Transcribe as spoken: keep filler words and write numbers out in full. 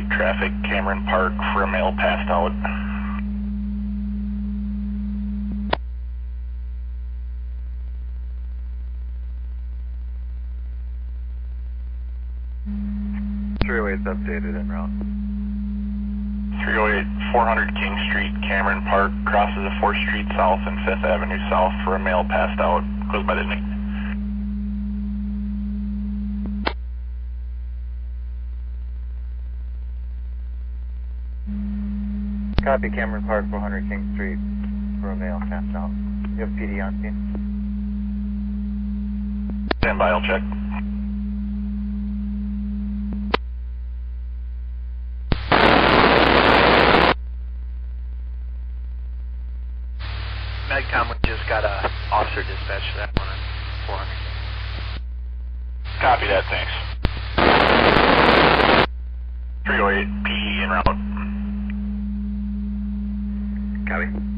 eight traffic, Cameron Park for a male passed out. three oh eight's updated en route. three oh eight, four hundred King Street, Cameron Park, crosses a fourth Street South and fifth Avenue South for a male passed out. Goes by the nick. Copy, Cameron Park, four hundred King Street for a male passed out. You have P D on scene? Stand by, I'll check. Medcom, we just got a officer dispatch for that one on four hundred. Copy that, thanks. three oh eight, P E en route. Copy.